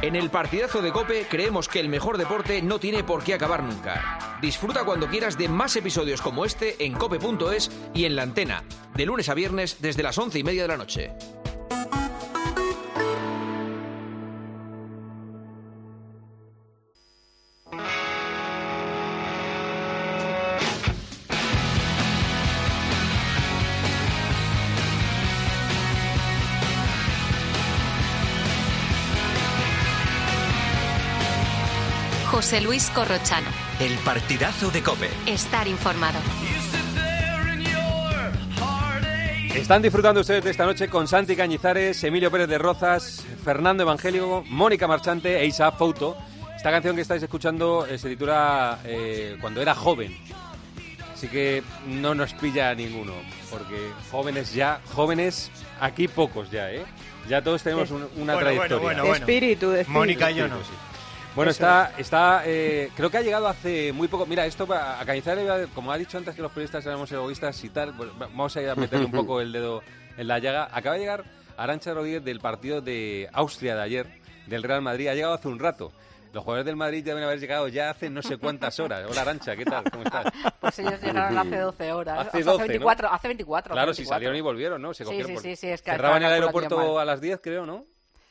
En el partidazo de COPE creemos que el mejor deporte no tiene por qué acabar nunca. Disfruta cuando quieras de más episodios como este en cope.es y en La Antena, de lunes a viernes desde las 11:30 de la noche. José Luis Corrochano. El partidazo de COPE. Estar informado. Están disfrutando ustedes de esta noche con Santi Cañizares, Emilio Pérez de Rozas, Fernando Evangélico, Mónica Marchante e Isaac Fouto. Esta canción que estáis escuchando se titula Cuando era joven. Así que no nos pilla a ninguno, porque jóvenes aquí pocos ya, ¿eh? Ya todos tenemos una trayectoria. Bueno. Espíritu. Mónica y yo no. Sí. Bueno, creo que ha llegado hace muy poco. Mira, esto a Cañizares, como ha dicho antes que los periodistas éramos egoístas y tal, pues vamos a ir a meter un poco el dedo en la llaga. Acaba de llegar Arantxa Rodríguez del partido de Austria de ayer, del Real Madrid. Ha llegado hace un rato. Los jugadores del Madrid deben haber llegado ya hace no sé cuántas horas. Hola, Arantxa, ¿qué tal? ¿Cómo estás? Pues ellos llegaron hace 12 horas. Hace 12, 24, ¿no? Hace 24. Claro, hace 24. si salieron y volvieron, ¿no? Sí, es que cerraban el aeropuerto a las 10, creo, ¿no?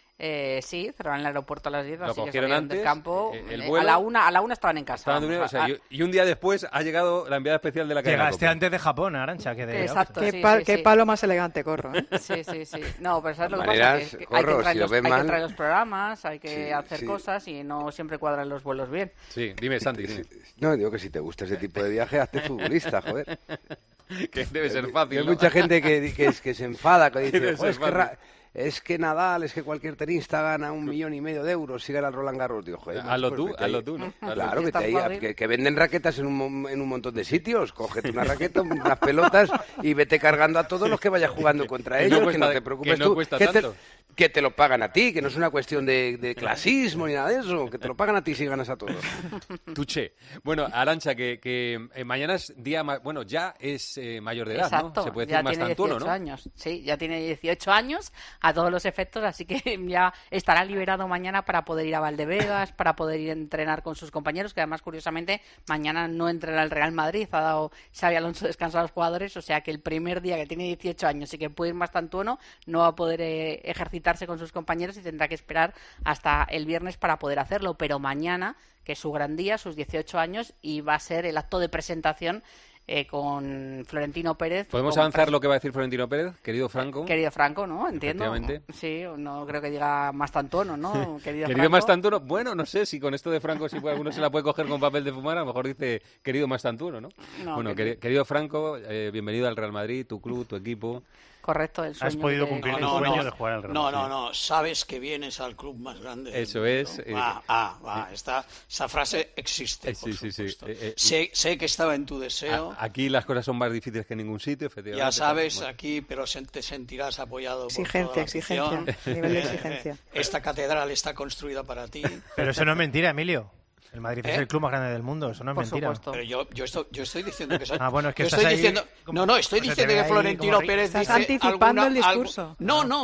Sí, cerraron el aeropuerto a las 10, Lo así que cogieron salieron antes, del campo. el vuelo, a la una estaban en casa. Y un día después ha llegado la enviada especial de la cadena. Llegaste antes de Japón, Arantxa, que de Exacto, Austria. sí. Palo más elegante, Corro, ¿eh? Sí. No, pero ¿sabes lo que maneras, pasa? Que Corro, hay que traer los programas, hay que hacer sí. cosas y no siempre cuadran los vuelos bien. Sí, dime, Santi, dime. No, digo que si te gusta ese tipo de viaje, hazte futbolista, joder. Que debe ser fácil, Hay ¿no? mucha gente que se enfada, que dice, Debe ser fácil. es que Nadal, es que cualquier tenista gana 1,5 millones de euros si gana el Roland Garros. Digo, joder, Hazlo pues tú, ¿no? Claro, Es tan vete ahí, fácil. que venden raquetas en un montón de sitios. Cógete una raqueta, unas pelotas y vete cargando a todos los que vayas jugando contra Que ellos, no que no cuesta- te preocupes que no tú. cuesta que tanto. que te lo pagan a ti, que no es una cuestión de clasismo ni nada de eso, que te lo pagan a ti si ganas a todos. Tuché. Bueno, Arantxa, que mañana es día... Bueno, ya es mayor de edad, Exacto, ¿no? Se puede ya decir más tiene tantuono, 18 ¿no? años. Sí, ya tiene 18 años a todos los efectos, así que ya estará liberado mañana para poder ir a Valdevegas, para poder ir a entrenar con sus compañeros, que además, curiosamente, mañana no entrena el Real Madrid, ha dado Xabi Alonso descanso a los jugadores, o sea que el primer día que tiene 18 años y que puede ir más tantuono, no va a poder ejercitarse con sus compañeros y tendrá que esperar hasta el viernes para poder hacerlo, pero mañana, que es su gran día, sus 18 años, y va a ser el acto de presentación con Florentino Pérez. ¿Podemos avanzar lo que va a decir Florentino Pérez, querido Franco? Querido Franco, ¿no? Entiendo. Efectivamente. Sí, no creo que diga más tantono, ¿no? Querido Franco. más tantuono, bueno, no sé si con esto de Franco si alguno se la puede coger con papel de fumar, a lo mejor dice querido más tantuno, ¿no? Bueno, querido Franco, bienvenido al Real Madrid, tu club, tu equipo. Correcto, el sueño. Has podido cumplir tu sueño de jugar al Real Madrid. No, sabes que vienes al club más grande. Eso es. Esa frase existe, por Sí. supuesto. Sé que estaba en tu deseo. Aquí las cosas son más difíciles que en ningún sitio, efectivamente. Ya sabes, Bueno. aquí, pero te sentirás apoyado Exigencia, por toda la afición. nivel de exigencia. Esta catedral está construida para ti. Pero eso no es mentira, Emilio. El Madrid es el club más grande del mundo, eso no es Por mentira. supuesto. Pero yo estoy diciendo que soy... Bueno, es que yo estás estoy ahí diciendo, como- no, estoy se te diciendo ve que ahí Florentino como Pérez Estás dice anticipando el alguna- discurso.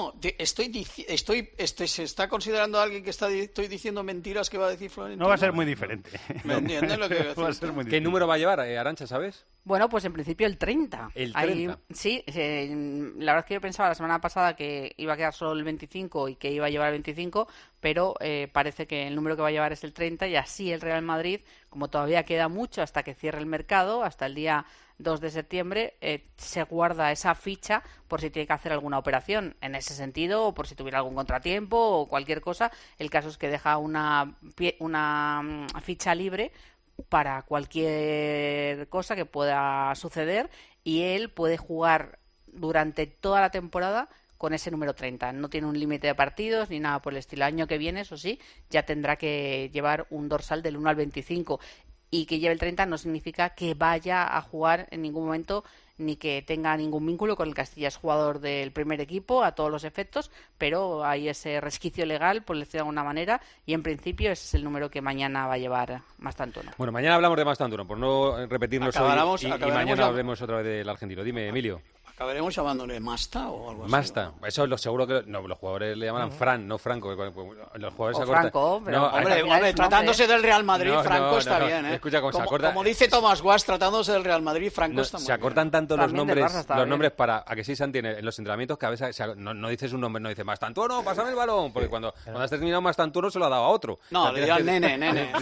se está considerando a alguien que estoy diciendo mentiras que va a decir Florentino. No va a ser muy diferente. ¿Me entiendes lo que quiero No va a decir? ser muy ¿Qué difícil. número va a llevar, Arantxa, sabes? Bueno, pues en principio el 30. El Ahí, 30. sí, la verdad es que yo pensaba la semana pasada que iba a quedar solo el 25 y que iba a llevar el 25, pero parece que el número que va a llevar es el 30 y así el Real Madrid, como todavía queda mucho hasta que cierre el mercado, hasta el día 2 de septiembre, se guarda esa ficha por si tiene que hacer alguna operación en ese sentido o por si tuviera algún contratiempo o cualquier cosa. El caso es que deja una ficha libre para cualquier cosa que pueda suceder y él puede jugar durante toda la temporada con ese número 30. No tiene un límite de partidos ni nada por el estilo. El año que viene, eso sí, ya tendrá que llevar un dorsal del 1 al 25. Y que lleve el 30 no significa que vaya a jugar en ningún momento ni que tenga ningún vínculo con el Castilla. Es jugador del primer equipo a todos los efectos, pero hay ese resquicio legal, por decirlo de alguna manera, y en principio ese es el número que mañana va a llevar Mastantuono. Bueno, mañana hablamos de Mastantuono, por no repetirnos hoy y Acabaremos mañana hablemos otra vez del argentino. Dime, Emilio. Acabaremos llamándole Masta o algo así. Masta, eso lo seguro que los jugadores le llaman Fran, no Franco. Los jugadores O se acortan. Franco, pero No, Hombre, tratándose del Real Madrid, No, Franco no, está no, bien, ¿eh? escucha, como se acorta- como dice Tomás Guas, tratándose del Real Madrid, Franco No, está muy se acortan bien. tanto los También del nombres, Barça está bien. para a que sí Santi en los entrenamientos que a veces no dices un nombre, no dices Mastantuono, pásame el balón, porque cuando has terminado Mastantuono se lo ha dado a otro. No, O sea, le dirán tienes nene,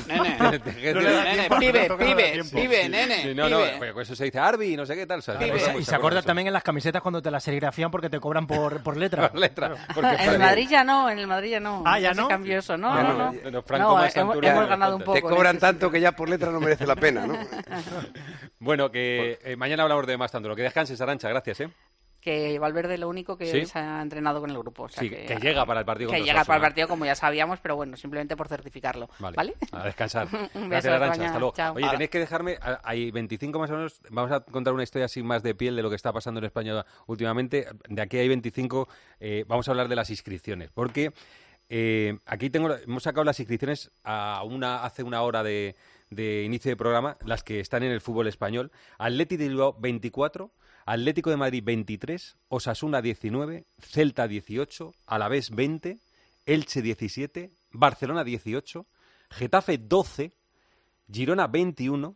que- pibe, nene, Sí, no, pibe. pues eso se dice Arby, no sé qué tal. O sea, Pibe. Y se acuerdan también en las camisetas cuando te las serigrafían porque te cobran por letra. por letra. Porque En el Franco- Madrid ya no, en el Madrid ya no. Ah, ¿ya se no? cambió eso, no, Ya no, no, no. Pero Franco No, Mastantuono hemos ya ganado un no poco. Te en cobran ese tanto que ya por letra no merece la pena, ¿no? Bueno, que mañana hablamos de Mastantuono. Que descanses, Arantxa, gracias, ¿eh? Que Valverde es lo único que ¿Sí? se ha entrenado con el grupo. O sea Sí, que llega para el partido Que contra llega para el Osasuna. partido como ya sabíamos, pero bueno, simplemente por certificarlo. ¿Vale? A descansar. Un beso, Gracias, Arantxa. España. Hasta luego. Chao. Oye, tenéis que dejarme, hay 25 más o menos, vamos a contar una historia así más de piel de lo que está pasando en España últimamente. De aquí hay 25, vamos a hablar de las inscripciones, porque aquí hemos sacado las inscripciones hace una hora de inicio de programa, las que están en el fútbol español. Atleti de Bilbao 24, Atlético de Madrid 23, Osasuna 19, Celta 18, Alavés 20, Elche 17, Barcelona 18, Getafe 12, Girona 21,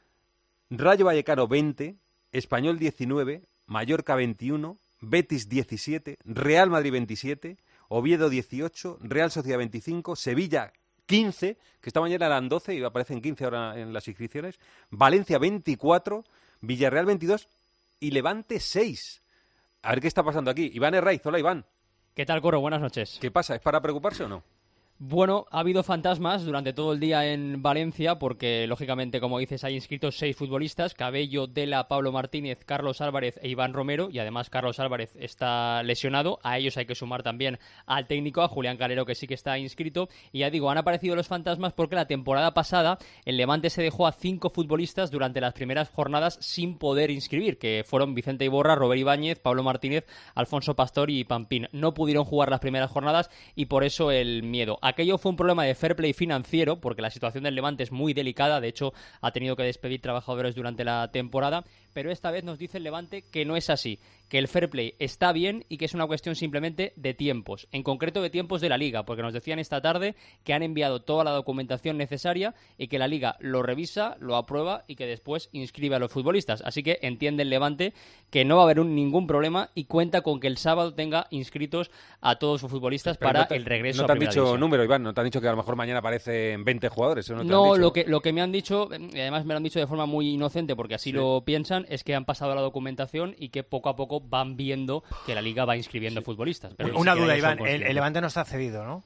Rayo Vallecano 20, Español 19, Mallorca 21, Betis 17, Real Madrid 27, Oviedo 18, Real Sociedad 25, Sevilla 15, que esta mañana eran 12 y aparecen 15 ahora en las inscripciones, Valencia 24, Villarreal 22 y Levante 6. A ver qué está pasando aquí. Iván Herraiz, hola Iván. ¿Qué tal, Coro? Buenas noches. ¿Qué pasa? ¿Es para preocuparse o no? Bueno, ha habido fantasmas durante todo el día en Valencia porque, lógicamente, como dices, hay inscritos 6 futbolistas, Cabello, Dela, Pablo Martínez, Carlos Álvarez e Iván Romero, y además Carlos Álvarez está lesionado. A ellos hay que sumar también al técnico, a Julián Calero, que sí que está inscrito. Y ya digo, han aparecido los fantasmas porque la temporada pasada el Levante se dejó a 5 futbolistas durante las primeras jornadas sin poder inscribir, que fueron Vicente Iborra, Robert Ibáñez, Pablo Martínez, Alfonso Pastor y Pampín. No pudieron jugar las primeras jornadas y por eso el miedo. Aquello fue un problema de fair play financiero, porque la situación del Levante es muy delicada. De hecho, ha tenido que despedir trabajadores durante la temporada, pero esta vez nos dice el Levante que no es así, que el fair play está bien y que es una cuestión simplemente de tiempos, en concreto de tiempos de la Liga, porque nos decían esta tarde que han enviado toda la documentación necesaria y que la Liga lo revisa, lo aprueba y que después inscribe a los futbolistas. Así que entiende el Levante que no va a haber ningún problema y cuenta con que el sábado tenga inscritos a todos sus futbolistas para el regreso no a te han Primera dicho División. número, Iván, no te han dicho que a lo mejor mañana aparecen 20 jugadores. ¿Eso no te han No, dicho? lo que me han dicho, y además me lo han dicho de forma muy inocente porque así lo piensan, es que han pasado la documentación y que poco a poco van viendo que la Liga va inscribiendo futbolistas. Pero Una ni duda, siquiera ellos Iván, son el conscientes. Levante no está cedido, ¿no?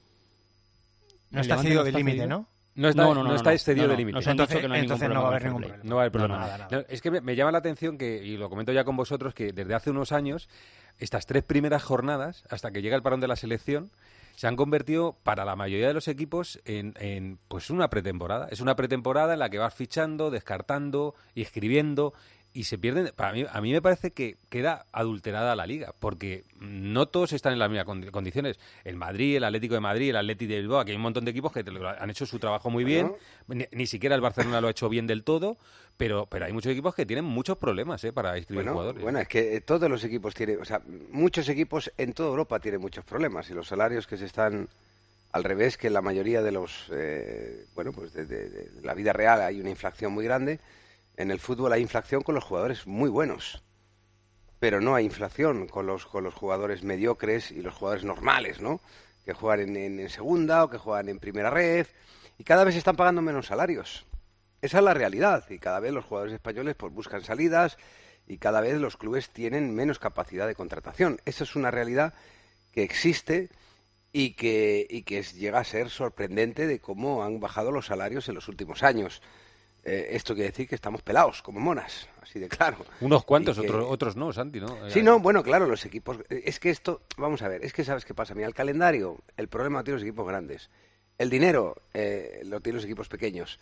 No ¿El está Levante cedido no de está límite, cedido? ¿no? No está excedido de límite. Nos han dicho que no hay ningún Entonces no va a haber problema ningún con el fair play. problema. No va a haber problema. Nada. No, es que me llama la atención que, y lo comento ya con vosotros, que desde hace unos años, estas 3 primeras jornadas, hasta que llega el parón de la selección, se han convertido para la mayoría de los equipos en pues una pretemporada. Es una pretemporada en la que vas fichando, descartando y escribiendo y se pierden. A mí me parece que queda adulterada la Liga, porque no todos están en las mismas condiciones. El Madrid, el Atlético de Madrid, el Atleti de Bilbao, aquí hay un montón de equipos que han hecho su trabajo muy bien. Ni siquiera el Barcelona lo ha hecho bien del todo, pero hay muchos equipos que tienen muchos problemas para inscribir jugadores. Bueno, es que todos los equipos tienen, o sea, muchos equipos en toda Europa tienen muchos problemas y los salarios que se están al revés que en la mayoría de los, pues de la vida real hay una inflación muy grande. En el fútbol hay inflación con los jugadores muy buenos, pero no hay inflación con los jugadores mediocres y los jugadores normales, ¿no? Que juegan en segunda o que juegan en primera red y cada vez están pagando menos salarios. Esa es la realidad y cada vez los jugadores españoles pues buscan salidas y cada vez los clubes tienen menos capacidad de contratación. Esa es una realidad que existe y que llega a ser sorprendente de cómo han bajado los salarios en los últimos años. Esto quiere decir que estamos pelados, como monas, así de claro. Unos cuantos, otros no, Santi, ¿no? Sí, no, bueno, claro, los equipos... Es que esto, vamos a ver, es que ¿sabes qué pasa? Mira, el calendario, el problema lo tienen los equipos grandes. El dinero lo tienen los equipos pequeños.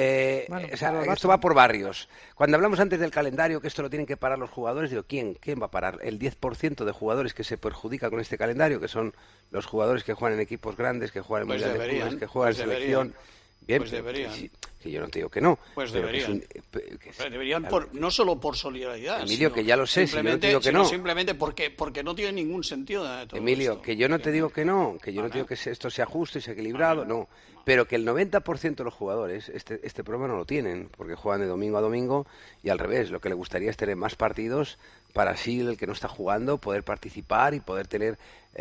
Esto va por barrios. Cuando hablamos antes del calendario, que esto lo tienen que parar los jugadores, digo, ¿quién va a parar? El 10% de jugadores que se perjudica con este calendario, que son los jugadores que juegan en equipos grandes, que juegan en Pues Mundial de deberían, Clubes, que juegan en selección... Bien, pues deberían. Que yo no te digo que no. Pues pero deberían. Deberían no solo por solidaridad. Emilio, que ya lo sé, si yo no te digo que no. Simplemente porque no tiene ningún sentido. Emilio, esto. Que yo no te digo que no, que yo no te digo que esto sea justo y sea equilibrado, no. Pero que el 90% de los jugadores este problema no lo tienen, porque juegan de domingo a domingo y al revés. Lo que le gustaría es tener más partidos para así el que no está jugando poder participar y poder tener,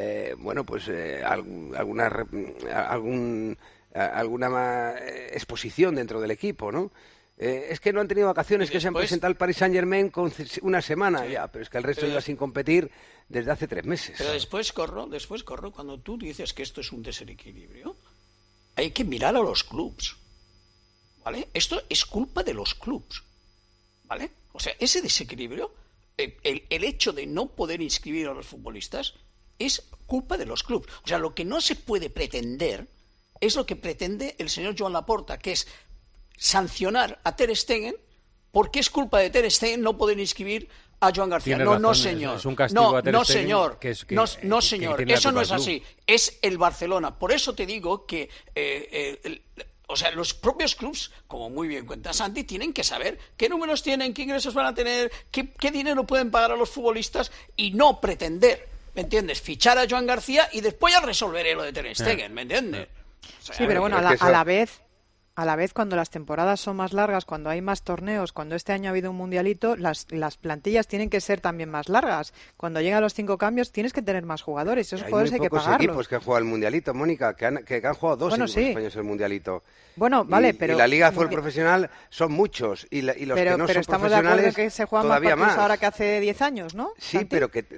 alguna exposición dentro del equipo, ¿no? Es que no han tenido vacaciones, que se han presentado al Paris Saint-Germain con una semana ya, pero es que el resto iba sin competir desde hace 3 meses. Pero después corro, cuando tú dices que esto es un desequilibrio, hay que mirar a los clubs, ¿vale? Esto es culpa de los clubs, ¿vale? O sea, ese desequilibrio, el hecho de no poder inscribir a los futbolistas es culpa de los clubs. O sea, lo que no se puede pretender es lo que pretende el señor Joan Laporta, que es sancionar a Ter Stegen porque es culpa de Ter Stegen no poder inscribir a Joan García. No, señor. Es un castigo a Ter Stegen, señor. No, señor. Eso no es así. Es el Barcelona. Por eso te digo que los propios clubs, como muy bien cuenta Santi, tienen que saber qué números tienen, qué ingresos van a tener, qué dinero pueden pagar a los futbolistas y no pretender, ¿me entiendes?, fichar a Joan García y después ya resolveré lo de Ter Stegen, ¿me entiendes? O sea, sí, pero bueno, a la vez, cuando las temporadas son más largas, cuando hay más torneos, cuando este año ha habido un mundialito, las plantillas tienen que ser también más largas. Cuando llegan los 5 cambios, tienes que tener más jugadores. Esos jugadores hay que pagarlos. Hay equipos que han jugado el mundialito, Mónica, que han jugado 2 equipos españoles el mundialito. Bueno, vale, pero... Y la Liga de Fútbol Profesional son muchos, y los que no son profesionales, pero estamos de acuerdo en que se juegan más partidos más. Ahora que hace 10 años, ¿no? Sí, Santi. pero que...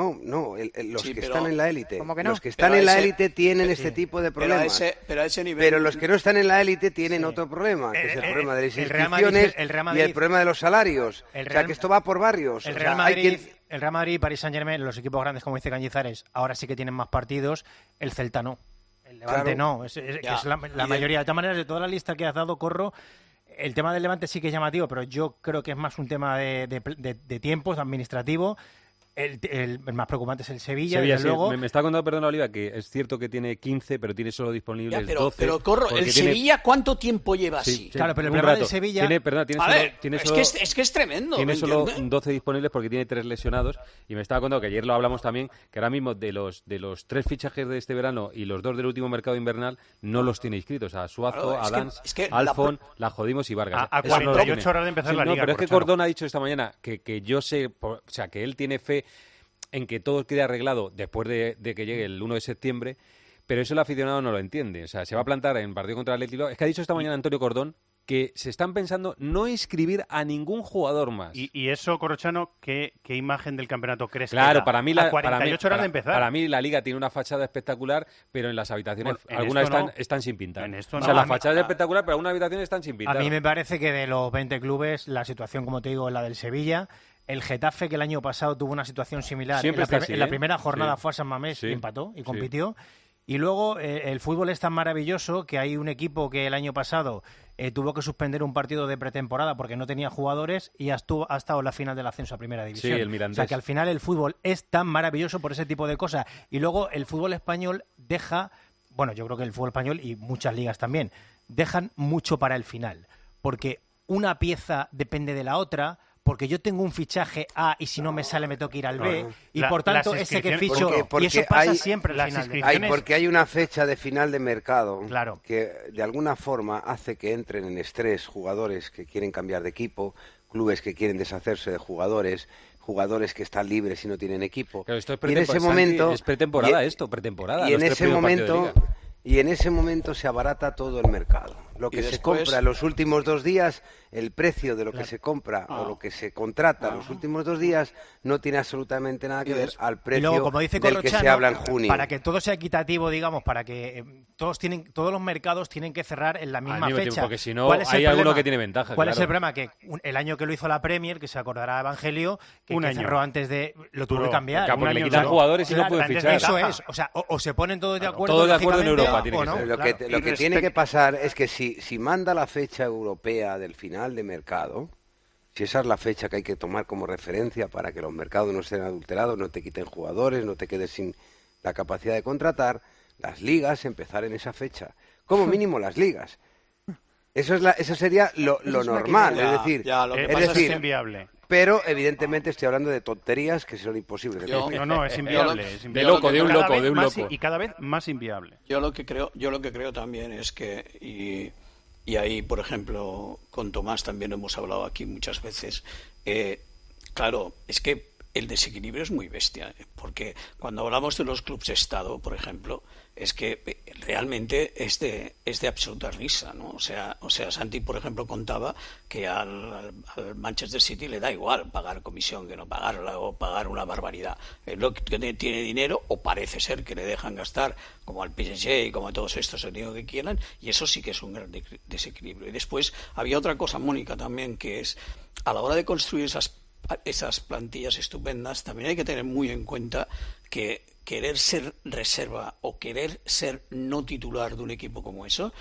los que están en la élite. ¿Cómo que no? Los que están en la élite tienen este tipo de problemas. Pero a ese nivel... Pero los que no están en la élite tienen otro problema, que es el problema de las inscripciones y el problema de los salarios. O sea, que esto va por barrios. El Real Madrid y Paris Saint-Germain, los equipos grandes, como dice Cañizares, ahora sí que tienen más partidos, el Celta no. El Levante no, es la mayoría. De todas maneras, de toda la lista que has dado, Corro, el tema del Levante sí que es llamativo, pero yo creo que es más un tema de tiempos, administrativo. El más preocupante es el Sevilla desde luego. Me está contando, perdón, Oliva, que es cierto que tiene 15, pero tiene solo disponibles 12. Pero Corro, ¿el Sevilla cuánto tiempo lleva así? Claro, pero el problema del Sevilla... Es que es tremendo. Tiene solo 12 disponibles porque tiene 3 lesionados. Y me estaba contando, que ayer lo hablamos también, que ahora mismo de los 3 fichajes de este verano y los 2 del último mercado invernal no los tiene inscritos. A Suazo, a Dans, Alfon, la Jodimos y Vargas. A 48 horas de empezar la Liga. Pero es que Cordón ha dicho esta mañana que yo sé, o sea, que él tiene fe en que todo quede arreglado después de que llegue el 1 de septiembre, pero eso el aficionado no lo entiende. O sea, se va a plantar en partido contra el Atlético. Es que ha dicho esta mañana Antonio Cordón que se están pensando no inscribir a ningún jugador más. Y eso, Corrochano, ¿qué imagen del campeonato crees que da? para mí, 48 horas de empezar. Para mí la Liga tiene una fachada espectacular, pero en las habitaciones algunas están sin pintar. La fachada es espectacular, pero algunas habitaciones están sin pintar. A mí me parece que de los 20 clubes, la situación, como te digo, es la del Sevilla. El Getafe, que el año pasado tuvo una situación similar, en la primera jornada fue a San Mamés y empató y compitió. Y luego el fútbol es tan maravilloso que hay un equipo que el año pasado tuvo que suspender un partido de pretemporada porque no tenía jugadores y ha estado en la final del ascenso a Primera División. Sí, el Mirandés. O sea que al final el fútbol es tan maravilloso por ese tipo de cosas. Y luego el fútbol español deja, bueno, yo creo que el fútbol español y muchas ligas también, dejan mucho para el final. Porque una pieza depende de la otra, porque yo tengo un fichaje A y si no me sale me tengo que ir al B, y por tanto ese que ficho, y eso pasa siempre al final. Porque hay una fecha de final de mercado que de alguna forma hace que entren en estrés jugadores que quieren cambiar de equipo, clubes que quieren deshacerse de jugadores que están libres y no tienen equipo. Pero esto es y en ese momento es pretemporada pretemporada. Y en ese momento se abarata todo el mercado. Lo que se compra en los últimos 2 días, el precio de lo que se compra o lo que se contrata en los últimos 2 días no tiene absolutamente nada que ver al precio luego, como dice del que se habla en junio. Para que todo sea equitativo, digamos, para que todos los mercados tienen que cerrar en la misma fecha. Tiempo, porque si no hay alguno que tiene ventaja. ¿Cuál es el problema? Que el año que lo hizo la Premier, que se acordará Evangelio, que cerró antes de... Lo tuvo que cambiar. Porque le quitan jugadores y no puede fichar. Eso es. O sea, o se ponen todos de acuerdo. Todos de acuerdo en Europa tiene que ser. Lo que tiene que pasar es que si manda la fecha europea del final de mercado, si esa es la fecha que hay que tomar como referencia para que los mercados no estén adulterados, no te quiten jugadores, no te quedes sin la capacidad de contratar, las ligas empezar en esa fecha. Como mínimo las ligas. Eso sería lo normal, es decir, lo que pasa es que es inviable. Pero evidentemente estoy hablando de tonterías que son imposibles. No, es inviable. De un loco. Y cada vez más inviable. Yo lo que creo también es que, y ahí, por ejemplo, con Tomás también hemos hablado aquí muchas veces, claro, es que el desequilibrio es muy bestia, porque cuando hablamos de los clubes Estado, por ejemplo, es que realmente es de absoluta risa, ¿no? O sea, Santi, por ejemplo, contaba que al Manchester City le da igual pagar comisión que no pagarla, o pagar una barbaridad. Es lo que tiene dinero, o parece ser que le dejan gastar, como al PSG y como a todos estos, el dinero que quieran, y eso sí que es un gran desequilibrio. Y después había otra cosa, Mónica, también, que es, a la hora de construir esas plantillas estupendas, también hay que tener muy en cuenta que querer ser reserva o querer ser no titular de un equipo como eso,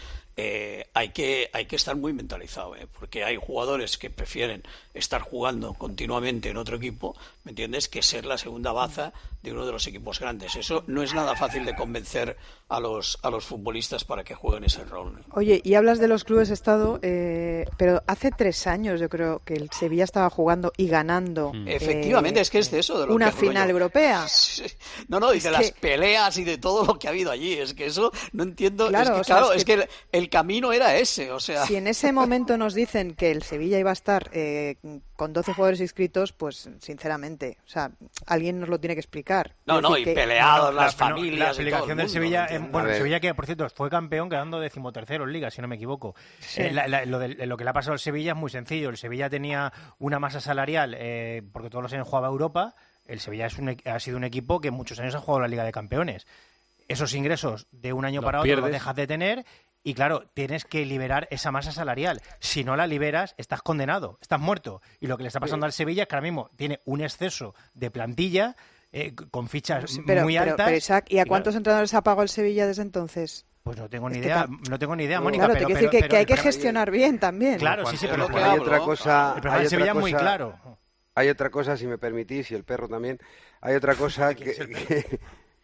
hay que estar muy mentalizado, porque hay jugadores que prefieren estar jugando continuamente en otro equipo, ¿me entiendes?, que ser la segunda baza de uno de los equipos grandes. Eso no es nada fácil de convencer a los futbolistas para que jueguen ese rol, ¿no? Oye, y hablas de los clubes Estado, pero hace 3 años yo creo que el Sevilla estaba jugando y ganando. Efectivamente, es que es de eso. De lo una que final europea. No, y de las peleas y de todo lo que ha habido allí. Es que eso no entiendo. Claro, es que el camino era ese. O sea. Si en ese momento nos dicen que el Sevilla iba a estar con 12 jugadores inscritos, pues sinceramente, o sea, alguien nos lo tiene que explicar. Y peleados, las familias. La explicación del Sevilla, el Sevilla que por cierto fue campeón quedando 13º en Liga, si no me equivoco. Sí. Lo que le ha pasado al Sevilla es muy sencillo. El Sevilla tenía una masa salarial porque todos los años jugaba Europa. El Sevilla ha sido un equipo que muchos años ha jugado la Liga de Campeones. Esos ingresos de un año para otro los dejas de tener. Y claro, tienes que liberar esa masa salarial. Si no la liberas, estás condenado, estás muerto. Y lo que le está pasando al Sevilla es que ahora mismo tiene un exceso de plantilla con fichas muy altas. Pero Isaac, ¿y a cuántos entrenadores ha pagado el Sevilla desde entonces? Pues no tengo ni idea, Mónica. Claro, te quiero decir que hay que gestionar bien también. Claro, sí, pero hay otra cosa. El problema del Sevilla es muy claro. Hay otra cosa, si me permitís, y el perro también. Hay otra cosa que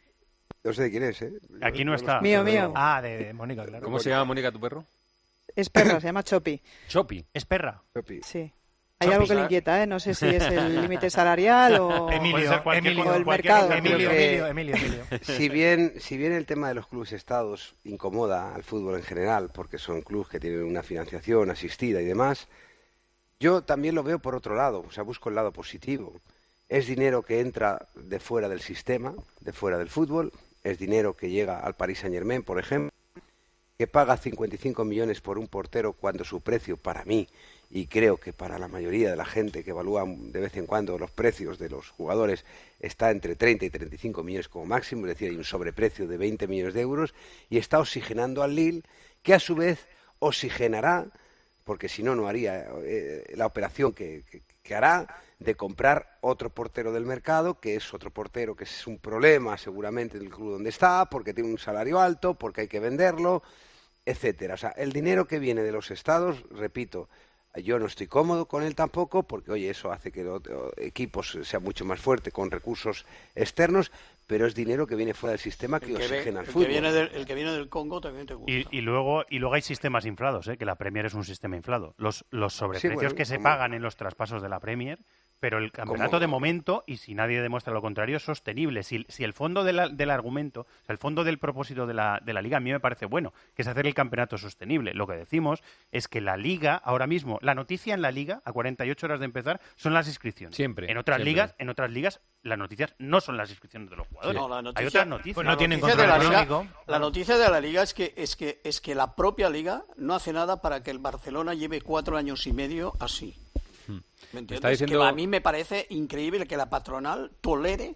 no sé de quién es, ¿eh? Aquí no está. Mío. Ah, de Mónica, claro. ¿Cómo se llama, Mónica, tu perro? Es perra, se llama Chopi. Chopi. ¿Es perra? Chopi. Sí. Hay algo que le inquieta, ¿eh? No sé si es el límite salarial o Emilio, o el mercado. Emilio. Si bien el tema de los clubes Estados incomoda al fútbol en general, porque son clubes que tienen una financiación asistida y demás, yo también lo veo por otro lado, o sea, busco el lado positivo. Es dinero que entra de fuera del sistema, de fuera del fútbol, es dinero que llega al Paris Saint-Germain, por ejemplo, que paga 55 millones por un portero cuando su precio, para mí, y creo que para la mayoría de la gente que evalúa de vez en cuando los precios de los jugadores, está entre 30 y 35 millones como máximo, es decir, hay un sobreprecio de 20 millones de euros, y está oxigenando al Lille, que a su vez oxigenará, porque si no, no haría la operación que hará, de comprar otro portero del mercado, que es otro portero que es un problema seguramente en el club donde está, porque tiene un salario alto, porque hay que venderlo, etcétera. O sea, el dinero que viene de los estados, repito, yo no estoy cómodo con él tampoco, porque oye, eso hace que los equipos sean mucho más fuertes con recursos externos, pero es dinero que viene fuera del sistema que oxigena el fútbol. El que viene del Congo también te gusta. Y luego hay sistemas inflados, que la Premier es un sistema inflado. Los sobreprecios que se pagan en los traspasos de la Premier, pero el campeonato de momento, y si nadie demuestra lo contrario, es sostenible. Si el fondo del argumento, o sea, el fondo del propósito de la Liga, a mí me parece bueno, que es hacer el campeonato sostenible. Lo que decimos es que la Liga, ahora mismo, la noticia en la Liga, a 48 horas de empezar, son las inscripciones. Siempre. En otras ligas, las noticias no son las inscripciones de los jugadores. No, hay otras noticias. Pues no tienen control económico. La noticia de la Liga es que la propia Liga no hace nada para que el Barcelona lleve 4 años y medio así. ¿Me entiendes? Diciendo... Que a mí me parece increíble que la patronal tolere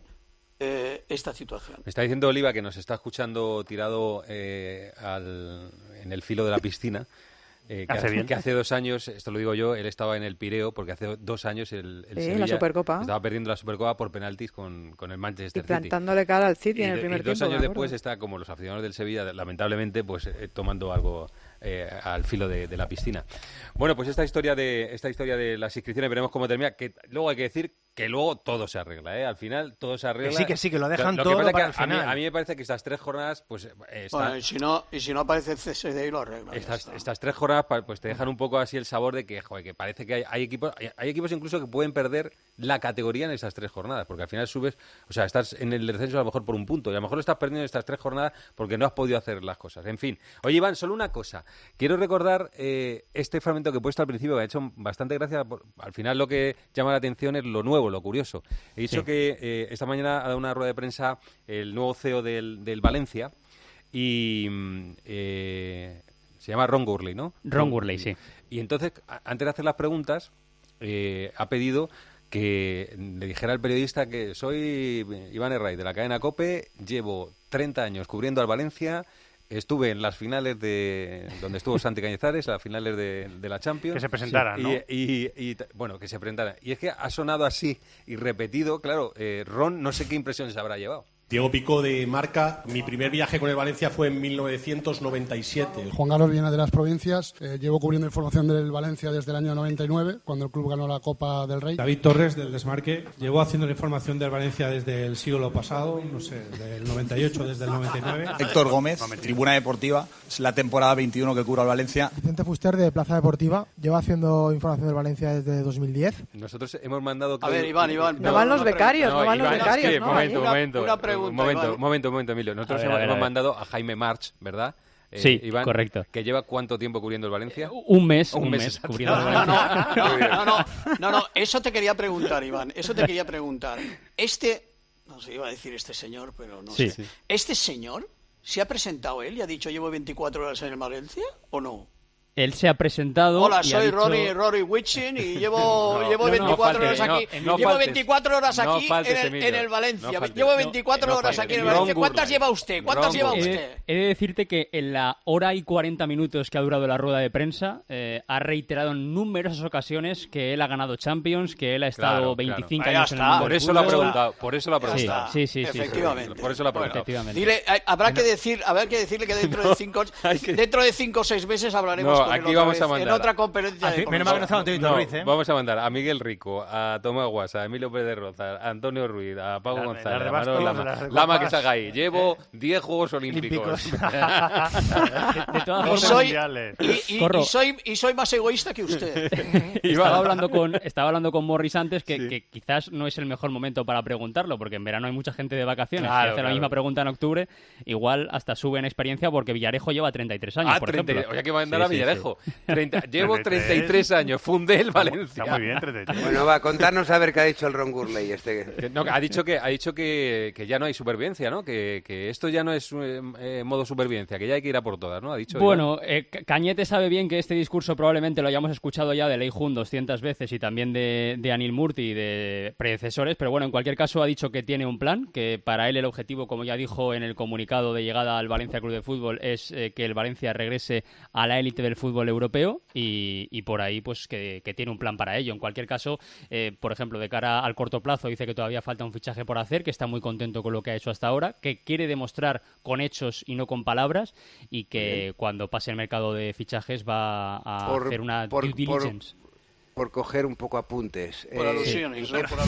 esta situación. Me está diciendo Oliva, que nos está escuchando tirado en el filo de la piscina, que hace 2 años, esto lo digo yo, él estaba en el Pireo, porque hace 2 años el Sevilla la Supercopa. Estaba perdiendo la Supercopa por penaltis con el Manchester City. Y plantándole cara al City en el primer tiempo. Y 2 años después está, como los aficionados del Sevilla, lamentablemente, pues tomando algo al filo de la piscina. Bueno, pues esta historia de las inscripciones, veremos cómo termina, que luego hay que decir que luego todo se arregla, ¿eh? Al final todo se arregla. Que sí, que lo dejan todo para el final. A mí me parece que estas 3 jornadas, pues... Bueno, y si no aparece el CSD y lo arregla. Estas 3 jornadas pues te dejan un poco así el sabor de que, joder, que parece que hay equipos incluso que pueden perder la categoría en esas 3 jornadas, porque al final subes, o sea, estás en el descenso a lo mejor por un punto, y a lo mejor estás perdiendo estas 3 jornadas porque no has podido hacer las cosas. En fin. Oye, Iván, solo una cosa. Quiero recordar este fragmento que he puesto al principio, que ha hecho bastante gracia. Al final lo que llama la atención es lo nuevo, lo curioso. He dicho que esta mañana ha dado una rueda de prensa el nuevo CEO del Valencia y se llama Ron Gurley, ¿no? Ron Gurley, sí. Y entonces, antes de hacer las preguntas, ha pedido que le dijera al periodista que soy Iván Herray de la cadena COPE, llevo 30 años cubriendo al Valencia. Estuve en las finales donde estuvo Santi Cañizares, las finales de la Champions. Que se presentaran, ¿no? Bueno, que se presentaran. Y es que ha sonado así y repetido, claro, Ron no sé qué impresión se habrá llevado. Diego Pico de Marca. Mi primer viaje con el Valencia fue en 1997. Juan Carlos viene de las provincias. Llevo cubriendo información del Valencia desde el año 99, cuando el club ganó la Copa del Rey. David Torres, del Desmarque. Llevo haciendo la información del Valencia desde el siglo pasado, no sé, del 98, desde el 99. Héctor Gómez, Tribuna Deportiva. Es la temporada 21 que cubro al Valencia. Vicente Fuster, de Plaza Deportiva. Llevo haciendo información del Valencia desde 2010. Nosotros hemos mandado... A ver, Iván. No van los becarios, no van los becarios, ¿no? Momento. Una pregunta. Un momento, Emilio. Nosotros hemos mandado a Jaime March, ¿verdad? Sí, Iván, correcto. ¿Que lleva cuánto tiempo cubriendo el Valencia? Un mes cubriendo el Valencia. No, eso te quería preguntar, Iván. Eso te quería preguntar. No sé, iba a decir este señor, pero no sé. Sí. ¿Este señor se ha presentado él y ha dicho llevo 24 horas en el Valencia o no? Él se ha presentado. Hola, y soy dicho... Rory Witchin y llevo 24 horas aquí. Llevo 24 horas aquí en el Valencia. Llevo 24 horas aquí en el Valencia. ¿Cuántas lleva usted? He de decirte que en la hora y 40 minutos que ha durado la rueda de prensa ha reiterado en numerosas ocasiones que él ha ganado Champions, que él ha estado 25 años en el mundo. Por eso lo ha preguntado. Sí. Efectivamente. Por eso lo ha preguntado. Dile, habrá que decirle que dentro de 5 o 6 meses hablaremos. Aquí vamos a mandar en otra conferencia de prensa. Vamos a mandar a Miguel Rico, a Tomás Guasa, a Emilio Pérez de Rozas, a Antonio Ruiz, a Pablo González, a Manuel Lama que salga ahí. Llevo 10 Juegos Olímpicos. De todas formas, y soy más egoísta que usted. Estaba hablando con Morris antes que quizás no es el mejor momento para preguntarlo, porque en verano hay mucha gente de vacaciones y hace la misma pregunta en octubre. Igual hasta sube en experiencia porque Villarejo lleva 33 años, por ejemplo. Oye, que va a andar a Villarejo. Llevo 33 años, fundé el Valencia. Está muy bien, 33. Bueno, va, contarnos a ver qué ha dicho el Ron Gurley. No, ha dicho que ya no hay supervivencia, ¿no? Que esto ya no es modo supervivencia, que ya hay que ir a por todas, ¿no? Ha dicho. Bueno, Cañete sabe bien que este discurso probablemente lo hayamos escuchado ya de Lei Jun 200 veces y también de Anil Murti y de predecesores, pero bueno, en cualquier caso ha dicho que tiene un plan, que para él el objetivo, como ya dijo en el comunicado de llegada al Valencia Club de Fútbol, es que el Valencia regrese a la élite del fútbol europeo y por ahí pues que tiene un plan para ello. En cualquier caso, por ejemplo, de cara al corto plazo dice que todavía falta un fichaje por hacer, que está muy contento con lo que ha hecho hasta ahora, que quiere demostrar con hechos y no con palabras y que cuando pase el mercado de fichajes va a hacer una due diligence. Por coger un poco apuntes. Por alusiones,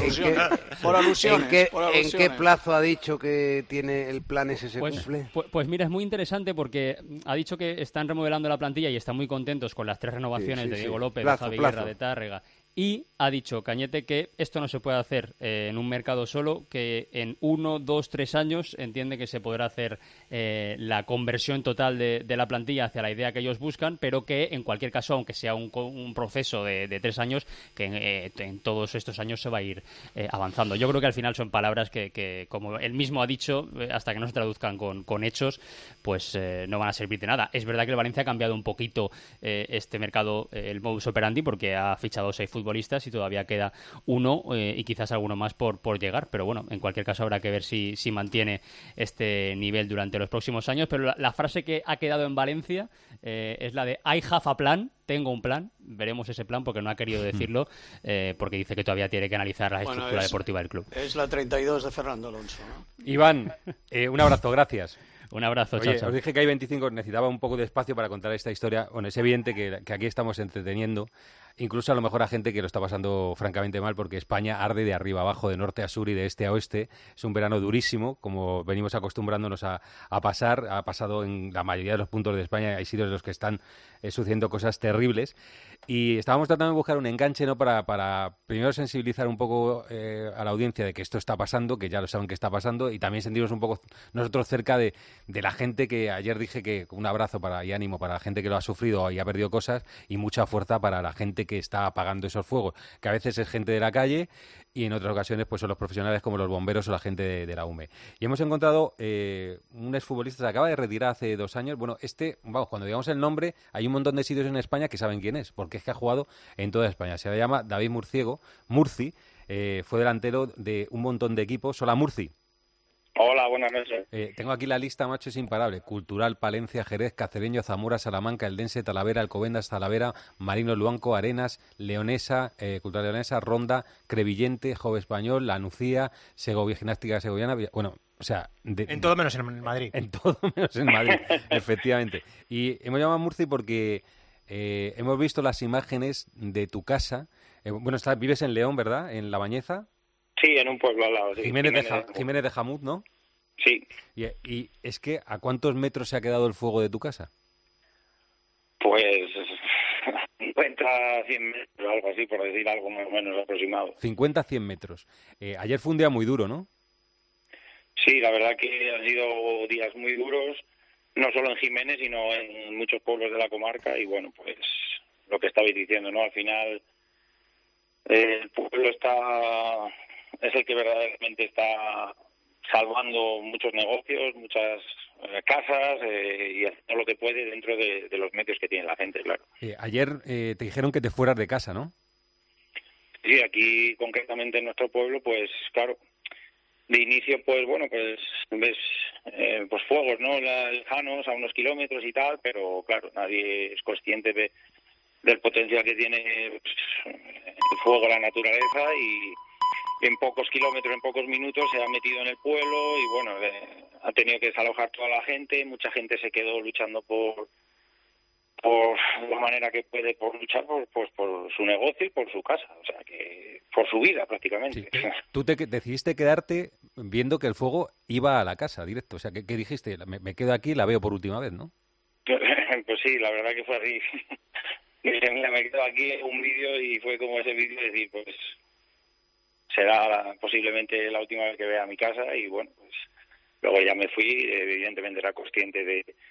por alusiones. ¿En qué plazo ha dicho que tiene el plan ese se cumple? Pues mira, es muy interesante porque ha dicho que están remodelando la plantilla y están muy contentos con las 3 renovaciones de Diego López, de Javi Guerra, de Tárrega. Y ha dicho Cañete que esto no se puede hacer en un mercado solo, que en 1, 2, 3 años entiende que se podrá hacer la conversión total de la plantilla hacia la idea que ellos buscan, pero que en cualquier caso, aunque sea un proceso de 3 años, que en todos estos años se va a ir avanzando. Yo creo que al final son palabras que como él mismo ha dicho, hasta que no se traduzcan con hechos, pues no van a servir de nada. Es verdad que el Valencia ha cambiado un poquito este mercado, el modus operandi, porque ha fichado 6 futbolistas y todavía queda uno y quizás alguno más por llegar, pero bueno, en cualquier caso habrá que ver si mantiene este nivel durante los próximos años. Pero la frase que ha quedado en Valencia es la de I have a plan, tengo un plan. Veremos ese plan porque no ha querido decirlo, porque dice que todavía tiene que analizar la estructura deportiva del club. Es la 32 de Fernando Alonso, ¿no? Iván, un abrazo, gracias. Un abrazo, Oye, chao. Os dije que hay 25, necesitaba un poco de espacio para contar esta historia. Bueno, es evidente que aquí estamos entreteniendo. incluso a lo mejor a gente que lo está pasando francamente mal, porque España arde de arriba abajo, de norte a sur y de este a oeste. Es un verano durísimo, como venimos acostumbrándonos a pasar. Ha pasado en la mayoría de los puntos de España, hay sitios en los que están sucediendo cosas terribles. Y estábamos tratando de buscar un enganche, ¿no?, para primero sensibilizar un poco a la audiencia de que esto está pasando, que ya lo saben que está pasando, y también sentirnos un poco nosotros cerca de la gente que ayer dije que un abrazo y ánimo para la gente que lo ha sufrido y ha perdido cosas, y mucha fuerza para la gente que está apagando esos fuegos, que a veces es gente de la calle y en otras ocasiones pues son los profesionales como los bomberos o la gente de la UME. Y hemos encontrado un exfutbolista, se acaba de retirar hace 2 años. Bueno, cuando digamos el nombre, hay un montón de sitios en España que saben quién es, porque es que ha jugado en toda España. Se llama David Murci, fue delantero de un montón de equipos. Hola, Murci. Hola, buenas noches. Tengo aquí la lista, macho, es imparable. Cultural, Palencia, Jerez, Cacereño, Zamora, Salamanca, Eldense, Talavera, Alcobendas, Talavera, Marino, Luanco, Arenas, Leonesa, Cultural Leonesa, Ronda, Crevillente, Jove Español, La Nucía, Segovia, Gimnástica Segoviana. Bueno, o sea... en todo menos en Madrid. En todo menos en Madrid, efectivamente. Y hemos llamado a Murci porque hemos visto las imágenes de tu casa. Vives en León, ¿verdad? En La Bañeza. Sí, en un pueblo al lado. Sí. Jiménez de Jamut, ¿no? Sí. Y es que, ¿a cuántos metros se ha quedado el fuego de tu casa? Pues 50 a 100 metros, algo así, por decir algo más o menos aproximado. 50 a 100 metros. Ayer fue un día muy duro, ¿no? Sí, la verdad que han sido días muy duros, no solo en Jiménez, sino en muchos pueblos de la comarca. Y bueno, pues lo que estabais diciendo, ¿no? Al final el pueblo es el que verdaderamente está salvando muchos negocios, muchas casas y haciendo lo que puede dentro de los medios que tiene la gente, claro. Ayer te dijeron que te fueras de casa, ¿no? Sí, aquí concretamente en nuestro pueblo, pues claro, de inicio, pues bueno, pues ves pues fuegos, ¿no? Lejanos a unos kilómetros y tal, pero claro, nadie es consciente del potencial que tiene pues, el fuego, la naturaleza, y en pocos kilómetros, en pocos minutos se ha metido en el pueblo y bueno, ha tenido que desalojar toda la gente. Mucha gente se quedó luchando por la manera que puede, por luchar por su negocio y por su casa, o sea, que por su vida prácticamente. Sí. Tú decidiste quedarte viendo que el fuego iba a la casa directo, o sea, ¿qué dijiste? Me quedo aquí y la veo por última vez, ¿no? Pues sí, la verdad que fue así. Dije, mira, me quedo aquí, un vídeo, y fue como ese vídeo de decir, pues será posiblemente la última vez que vea mi casa. Y bueno, pues luego ya me fui, evidentemente era consciente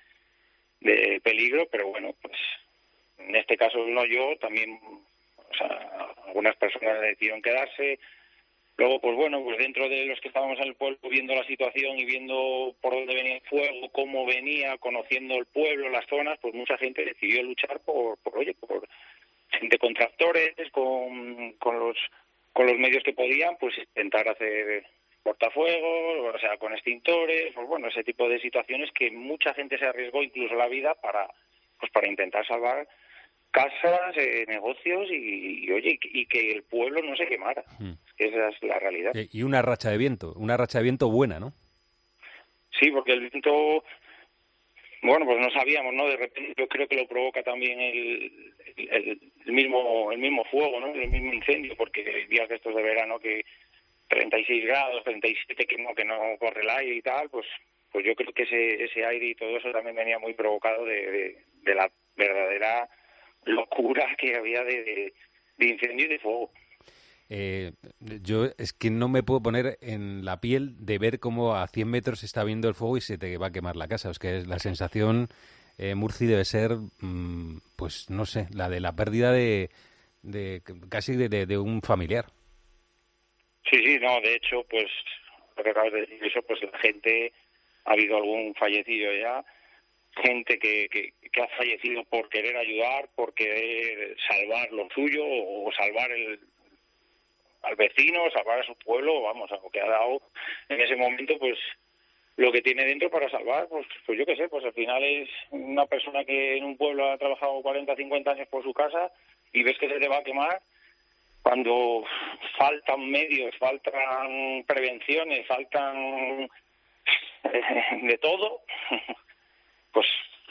de peligro, pero bueno, pues en este caso no yo, también, o sea, algunas personas decidieron quedarse. Luego, pues bueno, pues dentro de los que estábamos en el pueblo, viendo la situación y viendo por dónde venía el fuego, cómo venía, conociendo el pueblo, las zonas, pues mucha gente decidió luchar por gente con tractores, con los medios que podían, pues intentar hacer cortafuegos, o sea, con extintores, pues bueno, ese tipo de situaciones que mucha gente se arriesgó incluso la vida para intentar salvar casas, negocios y que el pueblo no se quemara. Esa es la realidad. Y una racha de viento buena, ¿no? Sí, porque el viento, bueno, pues no sabíamos, ¿no? De repente yo creo que lo provoca también el mismo fuego, ¿no? El mismo incendio, porque días de estos de verano que 36 grados, 37, que no corre el aire y tal, pues yo creo que ese aire y todo eso también venía muy provocado de la verdadera locura que había de incendio y de fuego. Yo es que no me puedo poner en la piel de ver cómo a 100 metros se está viendo el fuego y se te va a quemar la casa. Es que la sensación, Murci, debe ser, pues no sé, la de la pérdida de casi de un familiar. Sí, no, de hecho, pues lo que acabas de decir, eso, pues la gente, ha habido algún fallecido ya, gente que ha fallecido por querer ayudar, por querer salvar lo suyo o salvar al vecino, salvar a su pueblo, vamos, a lo que ha dado en ese momento, pues lo que tiene dentro para salvar, pues yo qué sé, pues al final es una persona que en un pueblo ha trabajado 40, 50 años por su casa y ves que se te va a quemar cuando faltan medios, faltan prevenciones, faltan de todo, pues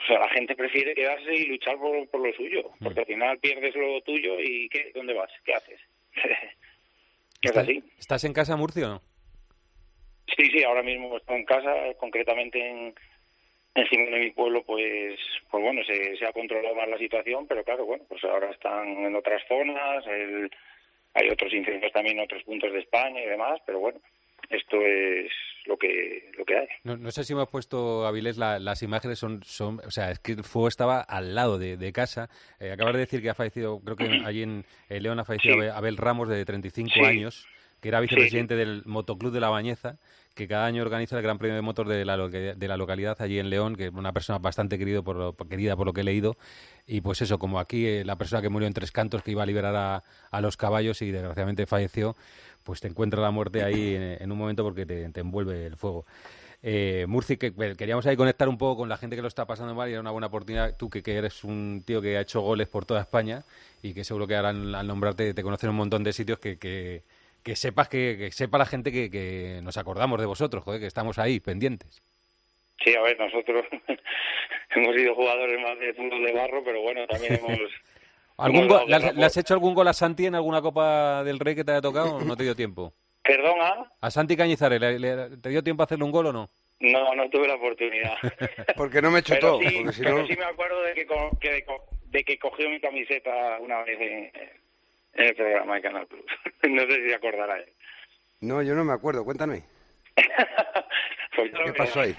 O sea, la gente prefiere quedarse y luchar por lo suyo, porque al final pierdes lo tuyo y ¿qué? ¿Dónde vas? ¿Qué haces? Es así. ¿Estás en casa, Murci, o no? Sí, ahora mismo estoy en casa, concretamente encima de mi pueblo, pues bueno, se ha controlado más la situación, pero claro, bueno, pues ahora están en otras zonas, hay otros incendios también en otros puntos de España y demás, pero bueno, esto es lo que hay. No sé si me has puesto, Avilés, las imágenes son, o sea, es que el fuego estaba al lado de casa. Acabas de decir que ha fallecido, creo que allí en León ha fallecido, sí, Abel Ramos, de 35 años, que era vicepresidente del Motoclub de La Bañeza, que cada año organiza el Gran Premio de Motos de la localidad allí en León, que es una persona bastante querida por lo que he leído. Y pues eso, como aquí la persona que murió en Tres Cantos, que iba a liberar a los caballos y desgraciadamente falleció, pues te encuentra la muerte ahí en un momento porque te envuelve el fuego. Murci, que queríamos ahí conectar un poco con la gente que lo está pasando mal y era una buena oportunidad. Tú que eres un tío que ha hecho goles por toda España y que seguro que ahora al nombrarte te conocen un montón de sitios que sepas que sepa la gente que nos acordamos de vosotros, joder, que estamos ahí pendientes. Sí, a ver, nosotros hemos sido jugadores más de fútbol de barro, pero bueno, también hemos... ¿Le has hecho algún gol a Santi en alguna Copa del Rey que te haya tocado o no te dio tiempo? ¿Perdona? ¿A Santi Cañizares te dio tiempo a hacerle un gol o no? No tuve la oportunidad. Porque no me chutó. Pero sí me acuerdo de que cogió mi camiseta una vez en el programa de Canal Plus. No sé si se acordará él. No, yo no me acuerdo. Cuéntame. Pues ¿Qué pasó ahí?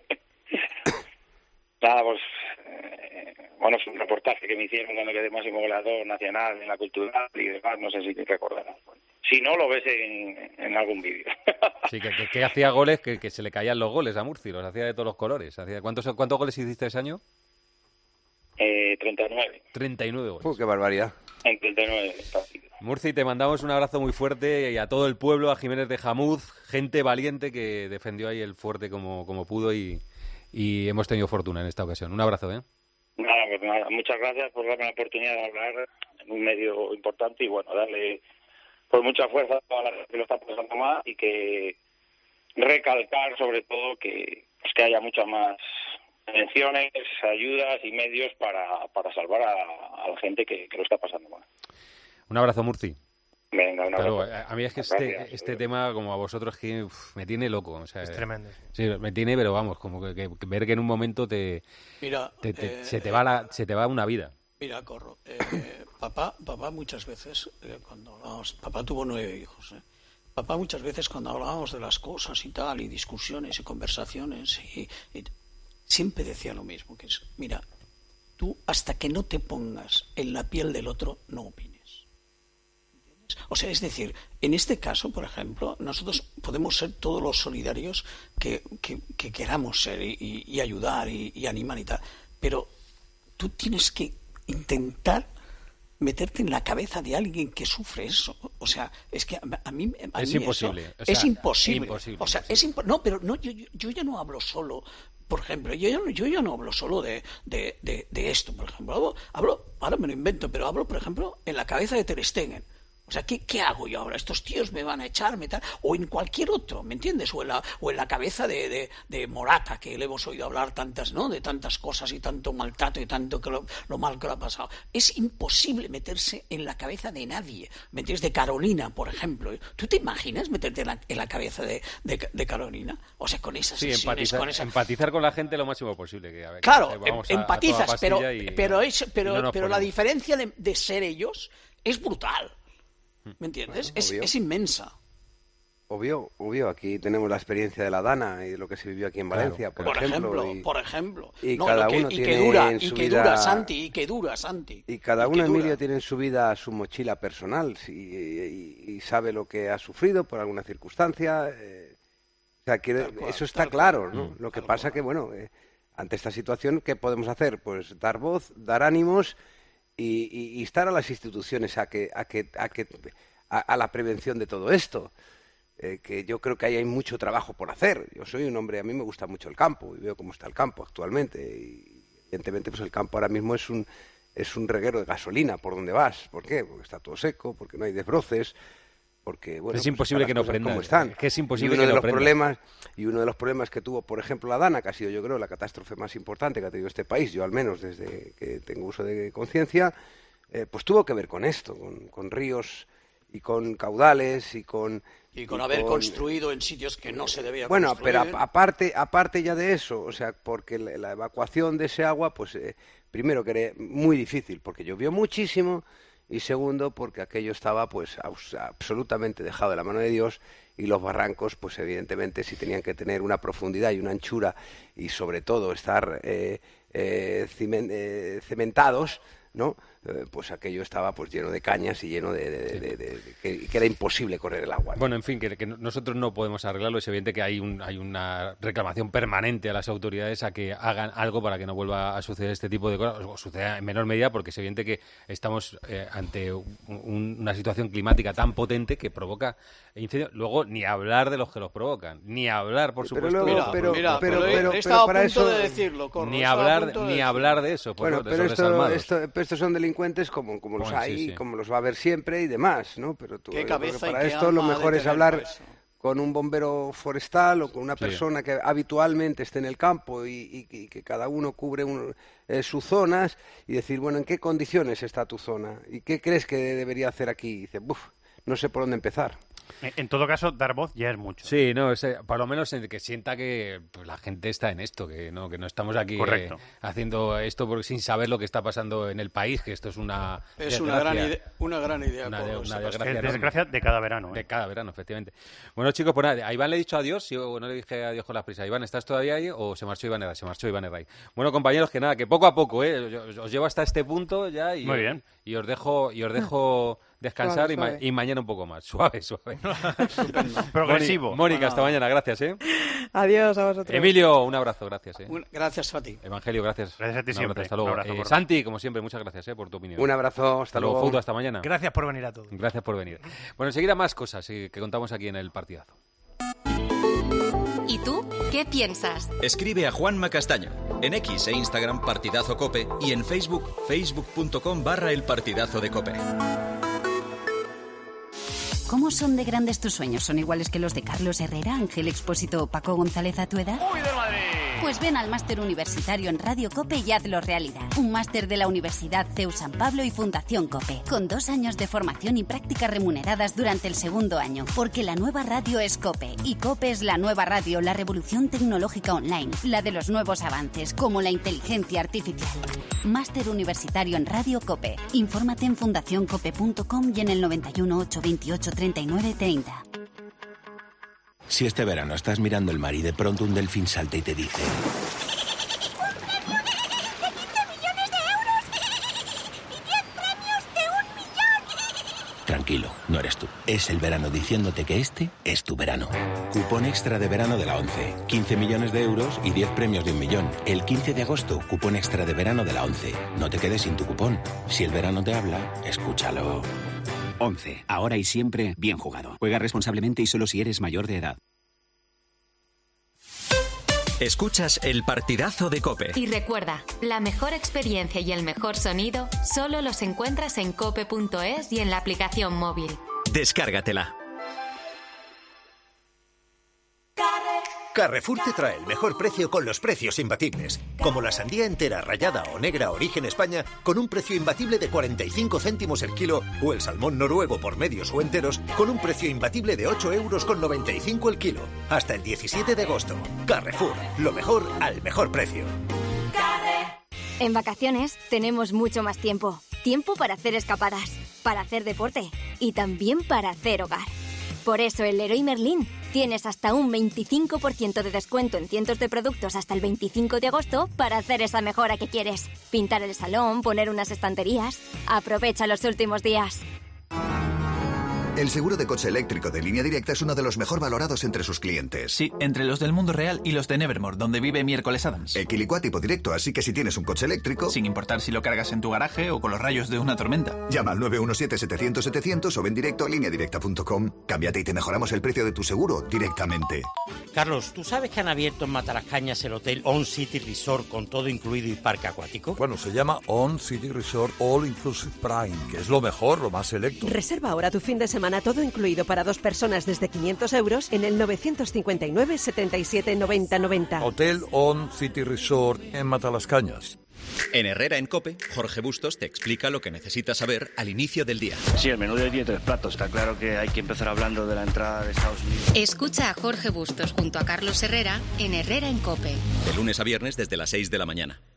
Nada, pues... bueno, es un reportaje que me hicieron cuando quedé máximo goleador nacional en la cultural y demás. No sé si te recordarás. Si no, lo ves en algún vídeo. Sí, que hacía goles que se le caían los goles a Murci. Los hacía de todos los colores. ¿Cuántos goles hiciste ese año? 39. 39 goles. ¡Qué barbaridad! En 39 partidos. Murci, te mandamos un abrazo muy fuerte y a todo el pueblo, a Jiménez de Jamuz, gente valiente que defendió ahí el fuerte como pudo y hemos tenido fortuna en esta ocasión. Un abrazo, ¿eh? Nada, pues nada. Muchas gracias por darme la oportunidad de hablar en un medio importante y bueno, darle pues mucha fuerza a toda la gente que lo está pasando mal y que recalcar sobre todo que haya muchas más menciones, ayudas y medios para salvar a la gente que lo está pasando mal. Un abrazo, Murci. Venga, un abrazo. Claro, a mí es que este tema, como a vosotros, que me tiene loco. O sea, es tremendo. Sí, me tiene, pero vamos, como que ver que en un momento se te va una vida. Mira, Corro, papá muchas veces, cuando hablábamos, papá tuvo 9 hijos, papá muchas veces cuando hablábamos de las cosas y tal, y discusiones y conversaciones, y siempre decía lo mismo, que es, mira, tú hasta que no te pongas en la piel del otro, no opines. O sea, es decir, en este caso, por ejemplo, nosotros podemos ser todos los solidarios que queramos ser y ayudar y animar y tal, pero tú tienes que intentar meterte en la cabeza de alguien que sufre eso. O sea, es que a mí es imposible. Eso, o sea, es imposible. O sea, no, pero no, yo ya no hablo solo. Por ejemplo, yo ya no hablo solo de esto, por ejemplo. Hablo, ahora me lo invento, pero hablo, por ejemplo, en la cabeza de Ter Stegen. O sea, ¿qué hago yo ahora? Estos tíos me van a echarme tal, o en cualquier otro, ¿me entiendes? O en la cabeza de Morata, que le hemos oído hablar tantas, ¿no? De tantas cosas y tanto maltrato y tanto lo mal que lo ha pasado. Es imposible meterse en la cabeza de nadie, ¿me entiendes? De Carolina, por ejemplo. ¿Tú te imaginas meterte en la cabeza de Carolina? O sea, con esas sesiones, empatizar con la gente lo máximo posible. Claro, empatizas, pero la diferencia de ser ellos es brutal. ¿Me entiendes? Bueno, es inmensa. Obvio. Aquí tenemos la experiencia de la Dana y de lo que se vivió aquí en Valencia, por ejemplo. Y cada uno tiene su vida... Santi. Y cada uno, Emilio, tiene en su vida su mochila personal y sabe lo que ha sufrido por alguna circunstancia. O sea, eso está claro, ¿no? Lo que pasa que, bueno, ante esta situación, ¿qué podemos hacer? Pues dar voz, dar ánimos... Y instar a las instituciones a la prevención de todo esto, que yo creo que ahí hay mucho trabajo por hacer. Yo soy un hombre, a mí me gusta mucho el campo y veo cómo está el campo actualmente y evidentemente pues el campo ahora mismo es un reguero de gasolina por donde vas. ¿Por qué? Porque está todo seco, porque no hay desbroces, porque bueno, es imposible que no prenda, están. Que es imposible y uno que de no los prenda. problemas y uno de los problemas que tuvo, por ejemplo, la Dana, que ha sido, yo creo, la catástrofe más importante que ha tenido este país, yo al menos desde que tengo uso de conciencia, pues tuvo que ver con esto, con ríos y con caudales y con haber construido en sitios que no se debía bueno, construir. pero aparte ya de eso, o sea, porque la evacuación de ese agua, pues primero que era muy difícil, porque llovió muchísimo, y segundo, porque aquello estaba pues absolutamente dejado de la mano de Dios, y los barrancos, pues evidentemente, si tenían que tener una profundidad y una anchura, y sobre todo estar cementados, ¿no? Pues aquello estaba pues lleno de cañas y lleno que era imposible correr el agua, ¿no? Bueno, en fin, que nosotros no podemos arreglarlo. Es evidente que hay una reclamación permanente a las autoridades a que hagan algo para que no vuelva a suceder este tipo de cosas, o suceda en menor medida, porque es evidente que estamos ante una situación climática tan potente que provoca incendios. Luego, ni hablar de los que los provocan, ni hablar, por supuesto. Pero he estado a punto de decirlo, Corro. Ni hablar de eso. Bueno, pero estos son delincuentes como los hay, como los va a haber siempre y demás, ¿no? Pero para esto lo mejor es hablar con un bombero forestal o con una persona que habitualmente esté en el campo y que cada uno cubre sus zonas y decir, bueno, ¿en qué condiciones está tu zona? ¿Y qué crees que debería hacer aquí? Y dice, no sé por dónde empezar. En todo caso, dar voz ya es mucho. Sí, no, por lo menos que sienta que pues, la gente está en esto, que no estamos aquí haciendo esto sin saber lo que está pasando en el país, que esto es una gran idea. Una desgracia de cada verano. De cada verano, efectivamente. Bueno, chicos, pues nada, a Iván le he dicho adiós, o no le dije adiós con las prisas. Iván, ¿estás todavía ahí o se marchó Iván Herray? Se marchó Iván Herray. Bueno, compañeros, que nada, que poco a poco, os llevo hasta este punto ya y, muy bien. y os dejo descansar suave. Y mañana un poco más. Suave. Progresivo. Mónica, hasta mañana, gracias. Adiós a vosotros. Emilio, un abrazo, gracias. Gracias a ti. Evangelio, gracias. Gracias a ti siempre. Hasta luego. Santi, como siempre, muchas gracias por tu opinión. Un abrazo, hasta luego. Fouto, hasta mañana. Gracias por venir a todos. Gracias por venir. Bueno, enseguida más cosas que contamos aquí en el partidazo. ¿Y tú qué piensas? Escribe a Juanma Castaño en X e Instagram Partidazo Cope y en Facebook, facebook.com/El Partidazo de Cope. ¿Cómo son de grandes tus sueños? ¿Son iguales que los de Carlos Herrera, Ángel Expósito o Paco González a tu edad? ¡Uy, del Madrid! Pues ven al Máster Universitario en Radio Cope y hazlo realidad. Un máster de la Universidad CEU San Pablo y Fundación Cope, con 2 años de formación y prácticas remuneradas durante el segundo año. Porque la nueva radio es Cope, y Cope es la nueva radio, la revolución tecnológica online, la de los nuevos avances, como la inteligencia artificial. Máster Universitario en Radio Cope. Infórmate en fundacioncope.com y en el 91 828 39 30. Si este verano estás mirando el mar y de pronto un delfín salta y te dice: ¡1 moneda de 15 millones de euros! ¡Y 10 premios de 1 millón! Tranquilo, no eres tú. Es el verano diciéndote que este es tu verano. Cupón extra de verano de la ONCE. 15 millones de euros y 10 premios de 1 millón. El 15 de agosto, cupón extra de verano de la ONCE. No te quedes sin tu cupón. Si el verano te habla, escúchalo. 11. Ahora y siempre, bien jugado. Juega responsablemente y solo si eres mayor de edad. Escuchas el Partidazo de Cope. Y recuerda, la mejor experiencia y el mejor sonido solo los encuentras en cope.es y en la aplicación móvil. Descárgatela. Carrefour te trae el mejor precio con los precios imbatibles. Como la sandía entera, rallada o negra origen España, con un precio imbatible de 45 céntimos el kilo, o el salmón noruego por medios o enteros, con un precio imbatible de 8,95 € el kilo. Hasta el 17 de agosto. Carrefour, lo mejor al mejor precio. En vacaciones tenemos mucho más tiempo. Tiempo para hacer escapadas, para hacer deporte y también para hacer hogar. Por eso en Leroy Merlin tienes hasta un 25% de descuento en cientos de productos hasta el 25 de agosto para hacer esa mejora que quieres. Pintar el salón, poner unas estanterías. Aprovecha los últimos días. El seguro de coche eléctrico de Línea Directa es uno de los mejor valorados entre sus clientes. Sí, entre los del mundo real y los de Nevermore, donde vive Miércoles Adams. Equilicua tipo directo, así que si tienes un coche eléctrico... Sin importar si lo cargas en tu garaje o con los rayos de una tormenta. Llama al 917-700-700 o ven directo a lineadirecta.com. Cámbiate y te mejoramos el precio de tu seguro directamente. Carlos, ¿tú sabes que han abierto en Matalascañas el hotel On City Resort con todo incluido y parque acuático? Bueno, se llama On City Resort All Inclusive Prime, que es lo mejor, lo más selecto. Reserva ahora tu fin de semana semana todo incluido para 2 personas desde 500 euros en el 959 77 90 90. Hotel On City Resort en Matalascañas. En Herrera en COPE, Jorge Bustos te explica lo que necesitas saber al inicio del día. Sí, el menú de hoy tiene 3 platos. Está claro que hay que empezar hablando de la entrada de Estados Unidos. Escucha a Jorge Bustos junto a Carlos Herrera en Herrera en COPE. De lunes a viernes desde las 6 de la mañana.